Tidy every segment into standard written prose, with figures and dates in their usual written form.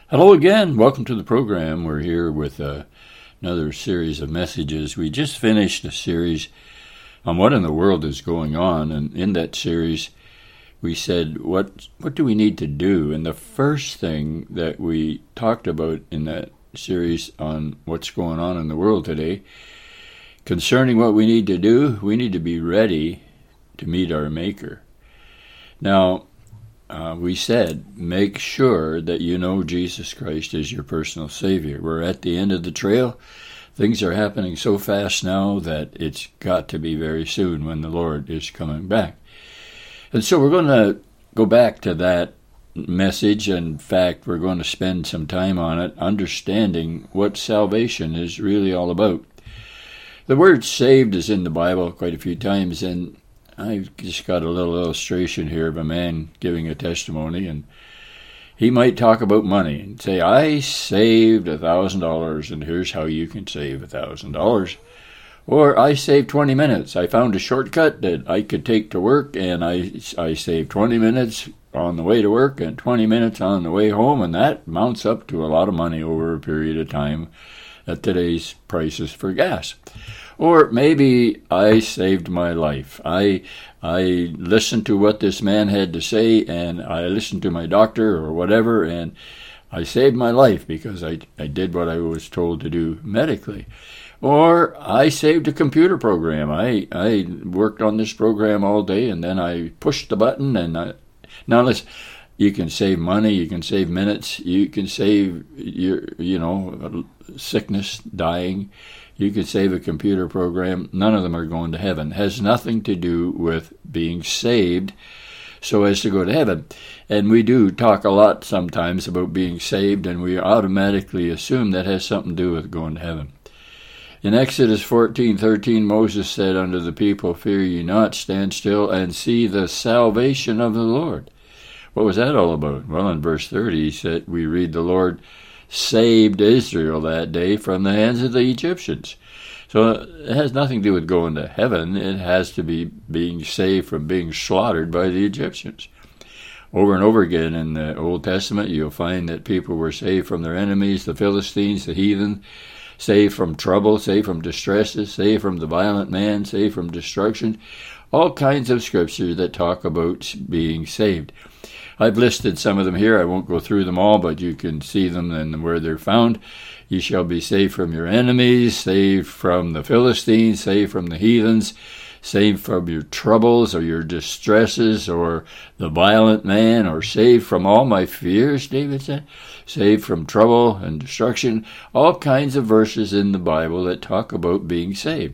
Hello again. Welcome to the program. We're here with another series of messages. We just finished a series on what in the world is going on, and in that series we said, what do we need to do? And the first thing that we talked about in that series on what's going on in the world today, concerning what we need to do, we need to be ready to meet our Maker. Now, we said, make sure that you know Jesus Christ is your personal Savior. We're at the end of the trail. Things are happening so fast now that it's got to be very soon when the Lord is coming back. And so we're going to go back to that message. In fact, we're going to spend some time on it, understanding what salvation is really all about. The word saved is in the Bible quite a few times, and I've just got a little illustration here of a man giving a testimony, and he might talk about money and say, I saved $1,000, and here's how you can save $1,000. Or I saved 20 minutes. I found a shortcut that I could take to work, and I saved 20 minutes on the way to work and 20 minutes on the way home, and that mounts up to a lot of money over a period of time at today's prices for gas. Or maybe I saved my life. I listened to what this man had to say, and I listened to my doctor or whatever, and I saved my life because I did what I was told to do medically. Or I saved a computer program. I worked on this program all day, and then I pushed the button. And now listen, you can save money, you can save minutes, you can save your sickness, dying. You could save a computer program. None of them are going to heaven. It has nothing to do with being saved so as to go to heaven. And we do talk a lot sometimes about being saved, and we automatically assume that has something to do with going to heaven. In Exodus 14:13, Moses said unto the people, Fear ye not, stand still, and see the salvation of the Lord. What was that all about? Well, in verse 30, he said, we read, the Lord saved Israel that day from the hands of the Egyptians. So it has nothing to do with going to heaven. It has to be being saved from being slaughtered by the Egyptians. Over and over again in the Old Testament, you'll find that people were saved from their enemies, the Philistines, the heathen, saved from trouble, saved from distresses, saved from the violent man, saved from destruction. All kinds of scriptures that talk about being saved. I've listed some of them here. I won't go through them all, but you can see them and where they're found. You shall be saved from your enemies, saved from the Philistines, saved from the heathens, saved from your troubles or your distresses or the violent man, or saved from all my fears, David said. Saved from trouble and destruction. All kinds of verses in the Bible that talk about being saved.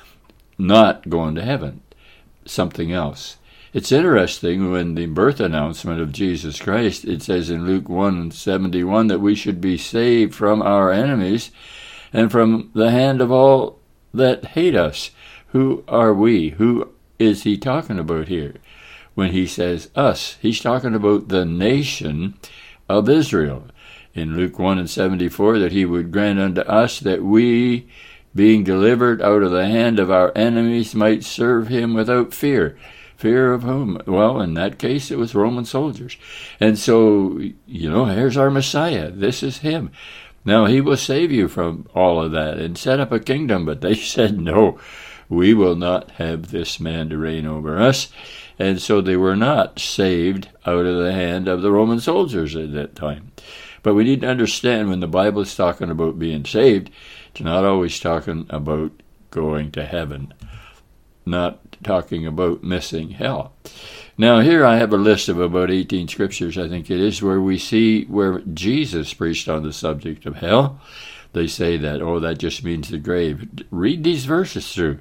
Not going to heaven. Something else. It's interesting when the birth announcement of Jesus Christ, it says in Luke 1:71 that we should be saved from our enemies and from the hand of all that hate us. Who are we? Who is he talking about here? When he says us, he's talking about the nation of Israel. In Luke 1:74, that he would grant unto us that we, being delivered out of the hand of our enemies, might serve him without fear. Fear of whom? Well, in that case, it was Roman soldiers. And so, here's our Messiah. This is him. Now, he will save you from all of that and set up a kingdom. But they said, no, we will not have this man to reign over us. And so they were not saved out of the hand of the Roman soldiers at that time. But we need to understand when the Bible is talking about being saved, it's not always talking about going to heaven. Not talking about missing hell. Now here I have a list of about 18 scriptures, I think it is, where we see where Jesus preached on the subject of hell. They say that, that just means the grave. Read these verses through.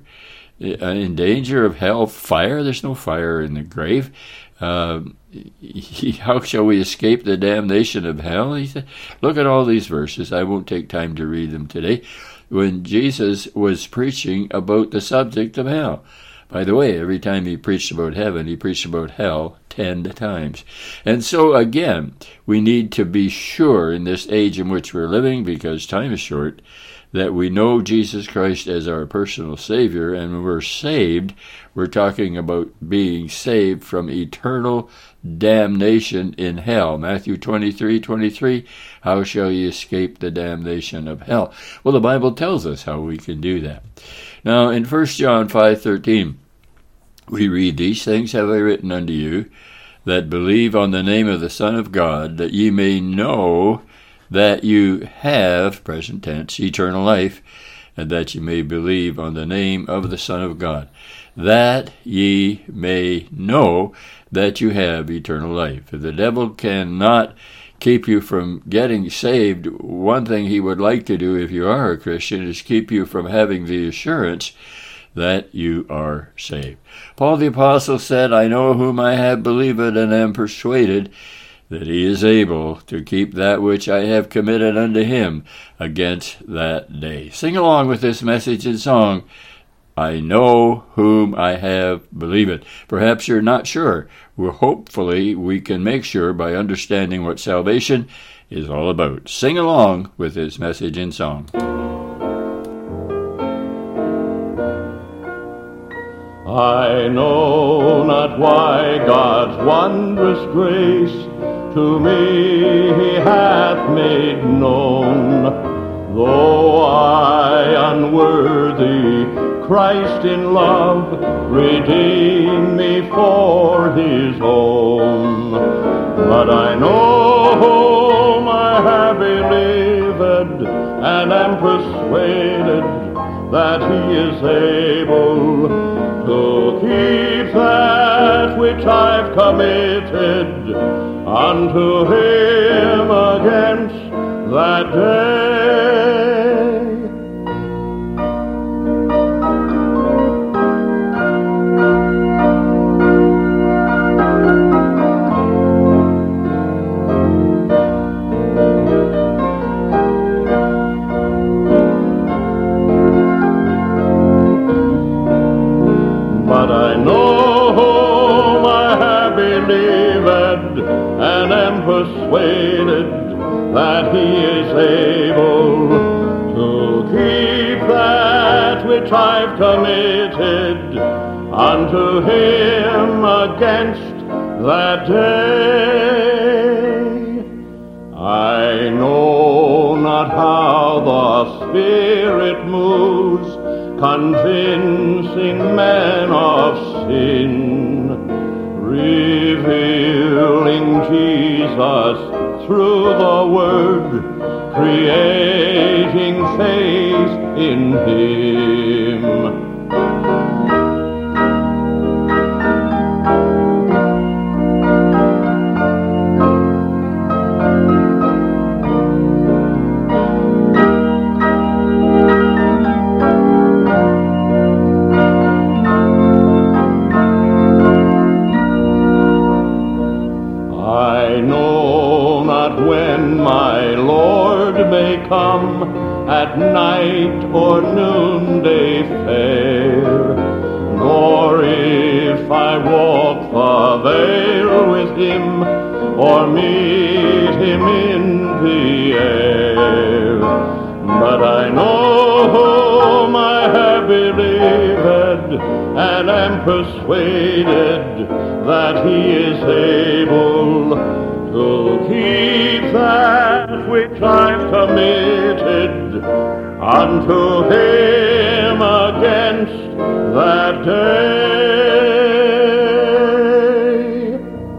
In danger of hell fire? There's no fire in the grave. How shall we escape the damnation of hell? He said, look at all these verses. I won't take time to read them today. When Jesus was preaching about the subject of hell. By the way, every time he preached about heaven, he preached about hell 10 times. And so, again, we need to be sure in this age in which we're living, because time is short, that we know Jesus Christ as our personal Savior, and when we're saved, we're talking about being saved from eternal damnation in hell. Matthew 23:23, how shall ye escape the damnation of hell? Well, the Bible tells us how we can do that. Now, in 1 John 5:13, we read, these things have I written unto you, that believe on the name of the Son of God, that ye may know that you have, present tense, eternal life, and that ye may believe on the name of the Son of God, that ye may know that you have eternal life. If the devil cannot keep you from getting saved, one thing he would like to do if you are a Christian is keep you from having the assurance that you are saved. Paul the Apostle said, I know whom I have believed, and am persuaded that he is able to keep that which I have committed unto him against that day. Sing along with this message and song, I know whom I have believed. Perhaps you're not sure. Well, hopefully we can make sure by understanding what salvation is all about. Sing along with this message and song. I know not why God's wondrous grace to me he hath made known, though I unworthy Christ in love redeemed me for his own. But I know whom I have believed, and am persuaded that he is able to keep that which I've committed unto him against that day. But I know whom I have believed, and am persuaded that he is able to keep that which I've committed unto him against that day. I know not how the Spirit moves, convincing men of sin, revealing Jesus through the Word, creating faith in him. Come at night or noonday fair, nor if I walk the vale with him, or meet him in the air. But I know whom I have believed, and am persuaded that he is able to keep that which I've committed unto him against that day.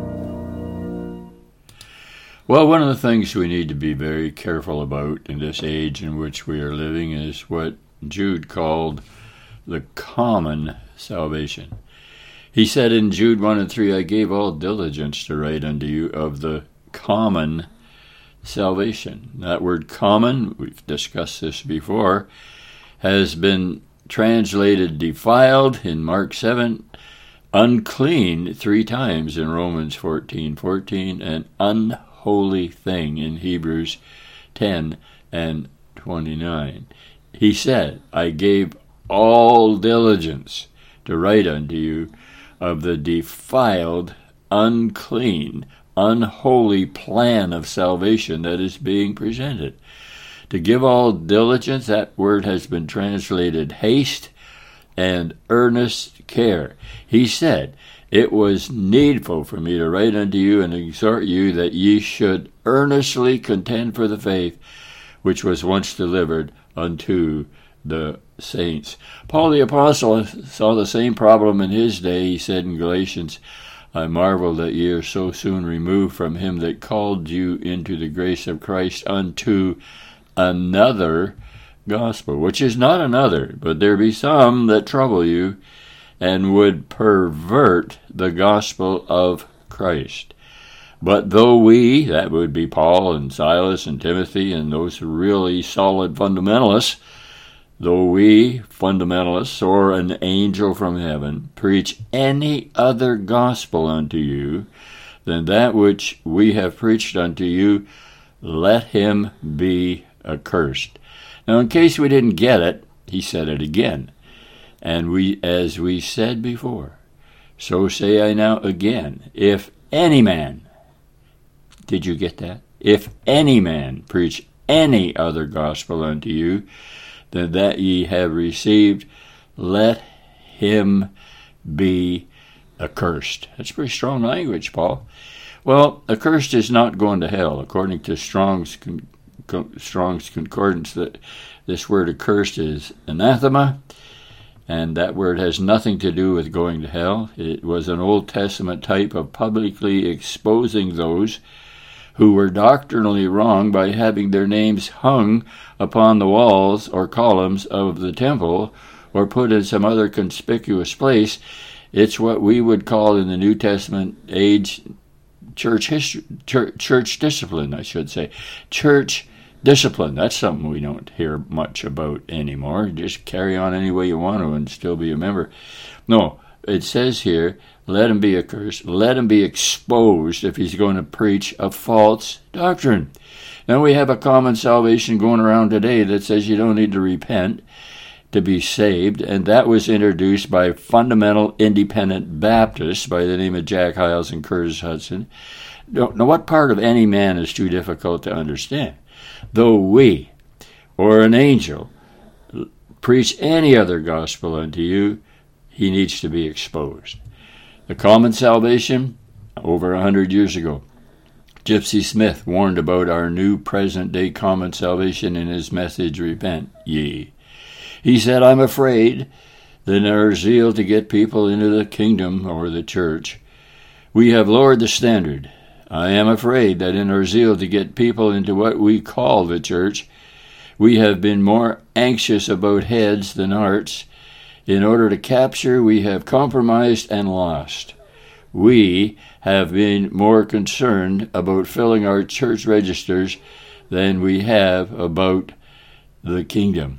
Well, one of the things we need to be very careful about in this age in which we are living is what Jude called the common salvation. He said in Jude 1 and 3, I gave all diligence to write unto you of the common salvation. That word common, we've discussed this before, has been translated defiled in Mark 7, unclean 3 times in Romans 14:14, and unholy thing in Hebrews 10 and 29. He said, I gave all diligence to write unto you of the defiled, unclean, unholy plan of salvation that is being presented. To give all diligence, that word has been translated haste and earnest care. He said, it was needful for me to write unto you and exhort you that ye should earnestly contend for the faith which was once delivered unto the saints. Paul the Apostle saw the same problem in his day. He said in Galatians, I marvel that ye are so soon removed from him that called you into the grace of Christ unto another gospel, which is not another, but there be some that trouble you and would pervert the gospel of Christ. But though we, that would be Paul and Silas and Timothy and those really solid fundamentalists, though we, fundamentalists, or an angel from heaven, preach any other gospel unto you than that which we have preached unto you, let him be accursed. Now, in case we didn't get it, he said it again. And as we said before, so say I now again, if any man, did you get that? If any man preach any other gospel unto you than that ye have received, let him be accursed. That's pretty strong language, Paul. Well, accursed is not going to hell. According to Strong's Concordance, that this word accursed is anathema, and that word has nothing to do with going to hell. It was an Old Testament type of publicly exposing those who were doctrinally wrong by having their names hung upon the walls or columns of the temple or put in some other conspicuous place. It's what we would call in the New Testament age church discipline, I should say. Church discipline. That's something we don't hear much about anymore. Just carry on any way you want to and still be a member. No, it says here, let him be accursed, let him be exposed if he's going to preach a false doctrine. Now we have a common salvation going around today that says you don't need to repent to be saved, and that was introduced by fundamental independent Baptists by the name of Jack Hyles and Curtis Hudson. Now, what part of any man is too difficult to understand? Though we, or an angel, preach any other gospel unto you, he needs to be exposed. The common salvation, over 100 years ago, Gypsy Smith warned about our new present-day common salvation in his message, Repent Ye. He said, I'm afraid that in our zeal to get people into the kingdom or the church, we have lowered the standard. I am afraid that in our zeal to get people into what we call the church, we have been more anxious about heads than hearts. In order to capture, we have compromised and lost. We have been more concerned about filling our church registers than we have about the kingdom.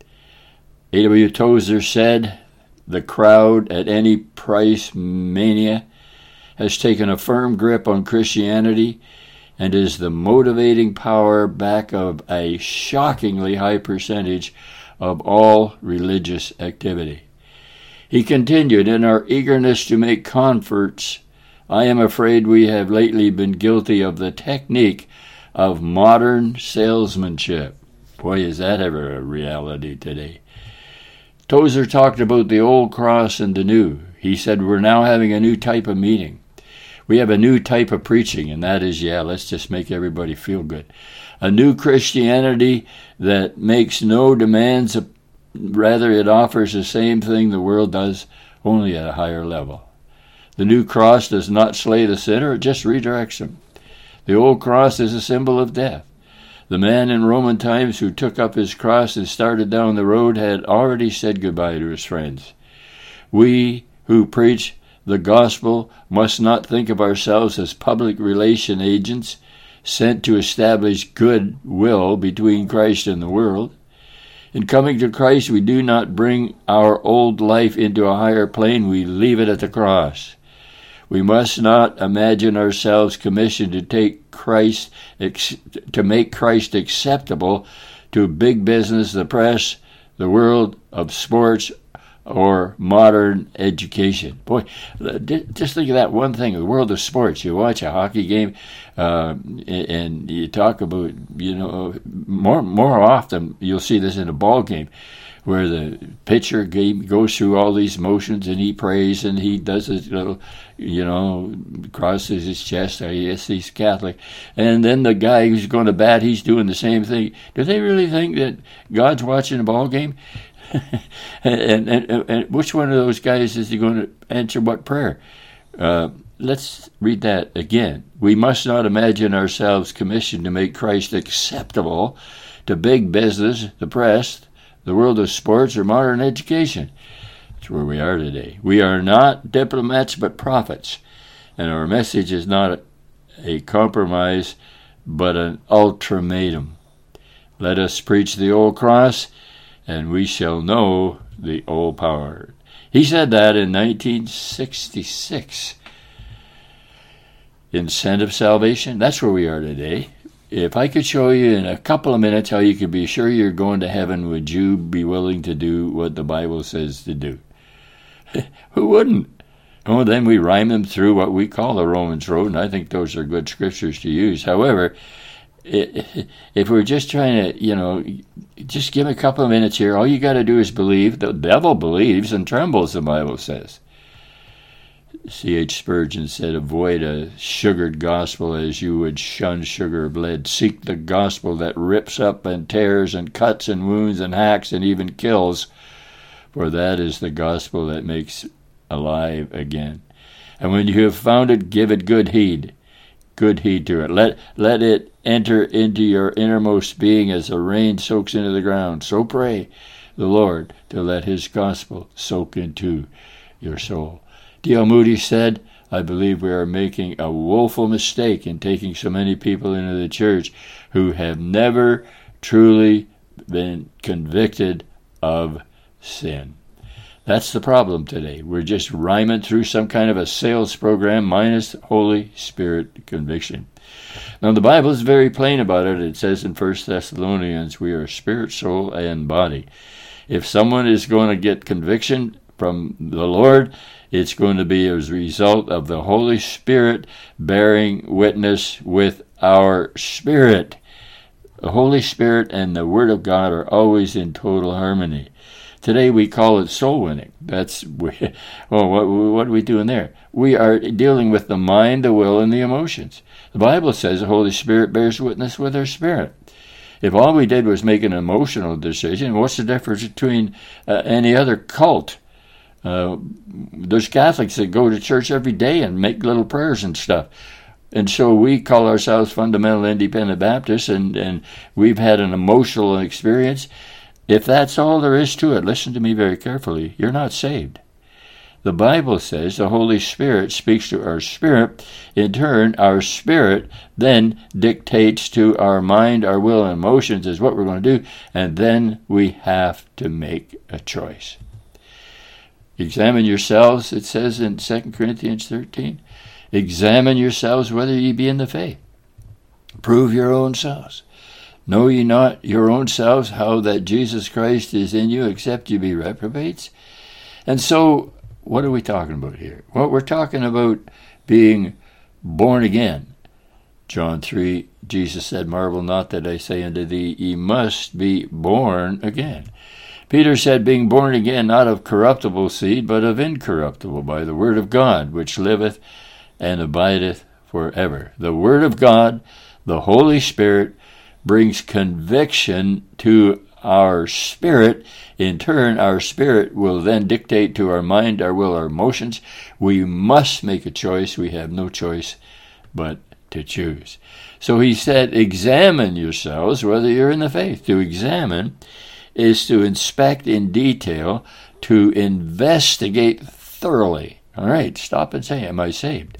A.W. Tozer said, the crowd at any price mania has taken a firm grip on Christianity and is the motivating power back of a shockingly high percentage of all religious activity. He continued, in our eagerness to make converts, I am afraid we have lately been guilty of the technique of modern salesmanship. Boy, is that ever a reality today. Tozer talked about the old cross and the new. He said, we're now having a new type of meeting. We have a new type of preaching, and that is, let's just make everybody feel good. A new Christianity that makes no demands, rather it offers the same thing the world does, only at a higher level. The new cross does not slay the sinner, it just redirects him. The old cross is a symbol of death. The man in Roman times who took up his cross and started down the road had already said goodbye to his friends. We who preach the gospel must not think of ourselves as public relation agents sent to establish goodwill between Christ and the world. In coming to Christ, we do not bring our old life into a higher plane, we leave it at the cross. We must not imagine ourselves commissioned to make Christ acceptable to big business, the press, the world of sports, or modern education. Boy, just think of that one thing, the world of sports. You watch a hockey game, and you talk about, more often you'll see this in a ball game, where the pitcher goes through all these motions, and he prays, and he does his little, crosses his chest. I guess he's Catholic. And then the guy who's going to bat, he's doing the same thing. Do they really think that God's watching a ball game? and which one of those guys is he going to answer what prayer? Let's read that again. We must not imagine ourselves commissioned to make Christ acceptable to big business, the press, the world of sports, or modern education. That's where we are today. We are not diplomats but prophets, and our message is not a compromise but an ultimatum. Let us preach the old cross, and we shall know the old power. He said that in 1966. Incentive salvation, that's where we are today. If I could show you in a couple of minutes how you could be sure you're going to heaven, would you be willing to do what the Bible says to do? Who wouldn't? Oh, then we rhyme them through what we call the Romans Road, and I think those are good scriptures to use. However, if we're just trying to, just give a couple of minutes here, all you got to do is believe. The devil believes and trembles, the Bible says. C.H. Spurgeon said, avoid a sugared gospel as you would shun sugar of lead. Seek the gospel that rips up and tears and cuts and wounds and hacks and even kills, for that is the gospel that makes alive again. And when you have found it, give it good heed to it. Let it enter into your innermost being as the rain soaks into the ground. So pray the Lord to let his gospel soak into your soul. D.L. Moody said, I believe we are making a woeful mistake in taking so many people into the church who have never truly been convicted of sin. That's the problem today. We're just rhyming through some kind of a sales program minus Holy Spirit conviction. Now, the Bible is very plain about it. It says in 1 Thessalonians, we are spirit, soul, and body. If someone is going to get conviction from the Lord, it's going to be as a result of the Holy Spirit bearing witness with our spirit. The Holy Spirit and the Word of God are always in total harmony. Today we call it soul winning. What are we doing there? We are dealing with the mind, the will, and the emotions. The Bible says the Holy Spirit bears witness with our spirit. If all we did was make an emotional decision, what's the difference between any other cult? There's Catholics that go to church every day and make little prayers and stuff. And so we call ourselves Fundamental Independent Baptists, and we've had an emotional experience. If that's all there is to it, listen to me very carefully, you're not saved. The Bible says the Holy Spirit speaks to our spirit. In turn, our spirit then dictates to our mind, our will, and emotions is what we're going to do, and then we have to make a choice. Examine yourselves, it says in 2 Corinthians 13. Examine yourselves whether ye be in the faith. Prove your own selves. Know ye not your own selves how that Jesus Christ is in you, except ye be reprobates? And so, what are we talking about here? Well, we're talking about being born again. John 3, Jesus said, marvel not that I say unto thee, ye must be born again. Peter said, being born again, not of corruptible seed, but of incorruptible, by the word of God, which liveth and abideth forever. The word of God, the Holy Spirit, brings conviction to our spirit. In turn, our spirit will then dictate to our mind, our will, our emotions. We must make a choice. We have no choice but to choose. So he said, examine yourselves whether you're in the faith. To examine is to inspect in detail, to investigate thoroughly. All right, stop and say, am I saved?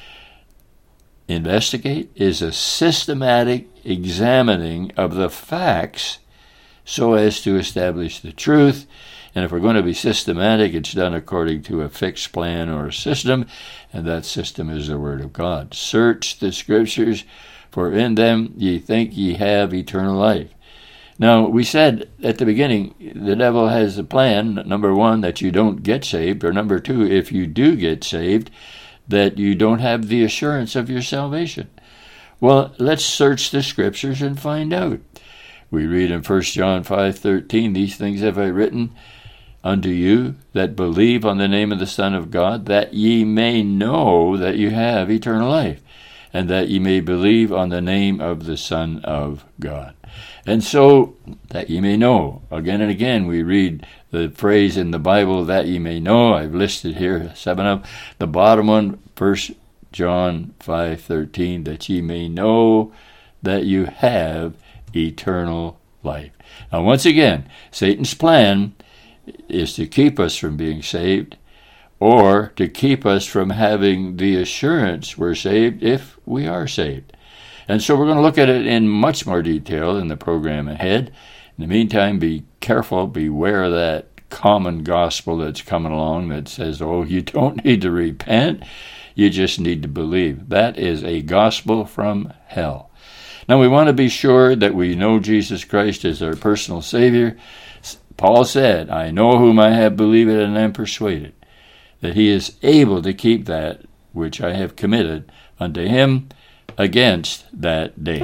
Investigate is a systematic examining of the facts so as to establish the truth. And if we're going to be systematic, it's done according to a fixed plan or a system, and that system is the Word of God. Search the Scriptures, for in them ye think ye have eternal life. Now, we said at the beginning, the devil has a plan, number one, that you don't get saved, or number two, if you do get saved, that you don't have the assurance of your salvation. Well, let's search the Scriptures and find out. We read in 1 John 5:13, "These things have I written unto you that believe on the name of the Son of God, that ye may know that you have eternal life, and that ye may believe on the name of the Son of God." And so, that ye may know. Again and again, we read the phrase in the Bible, that ye may know. I've listed here 7 of them. The bottom one, 1 John 5:13, that ye may know that you have eternal life. Now, once again, Satan's plan is to keep us from being saved, or to keep us from having the assurance we're saved if we are saved. And so we're going to look at it in much more detail in the program ahead. In the meantime, be careful, beware of that common gospel that's coming along that says, oh, you don't need to repent, you just need to believe. That is a gospel from hell. Now, we want to be sure that we know Jesus Christ as our personal Savior. Paul said, "I know whom I have believed and am persuaded that he is able to keep that which I have committed unto him against that day."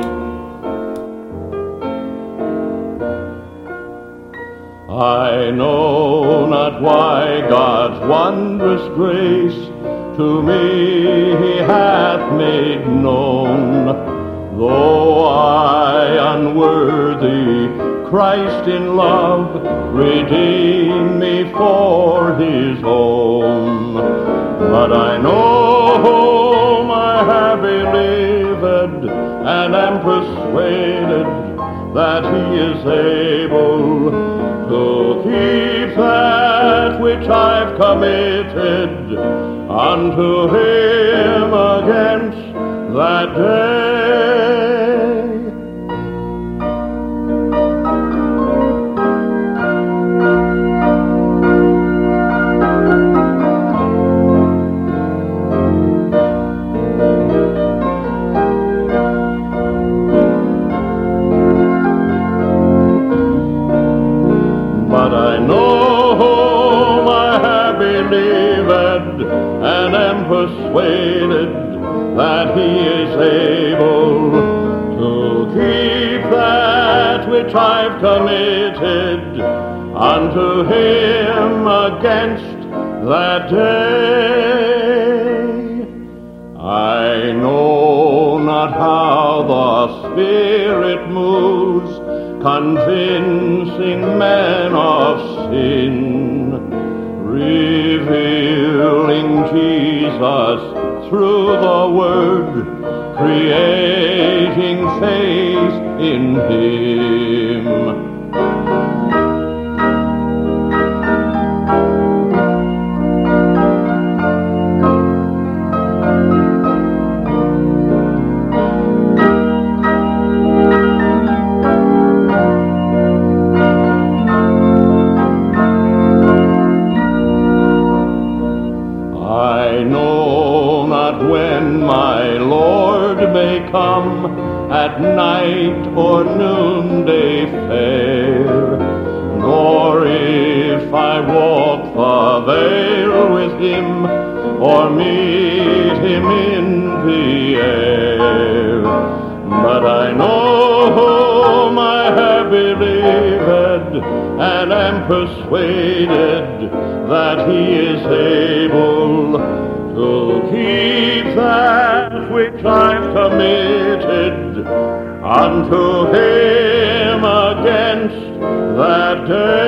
I know not why God's wondrous grace to me he hath made known, though I unworthy Christ in love redeemed me for his own. But I know whom I have believed, and am persuaded that he is able to keep that which I've committed unto him against that day. But I know whom I have believed, and am persuaded that he is able to keep that which I've committed unto him against that day. I know not how the Spirit moves, convincing men of sin, revealing Jesus through the Word, creating faith in him. I know not when my Lord may come, at night or noonday fair, nor if I walk the vale with him, or meet him in the air. But I know whom I have believed, and am persuaded that he is able to keep that which I've committed unto him against that day.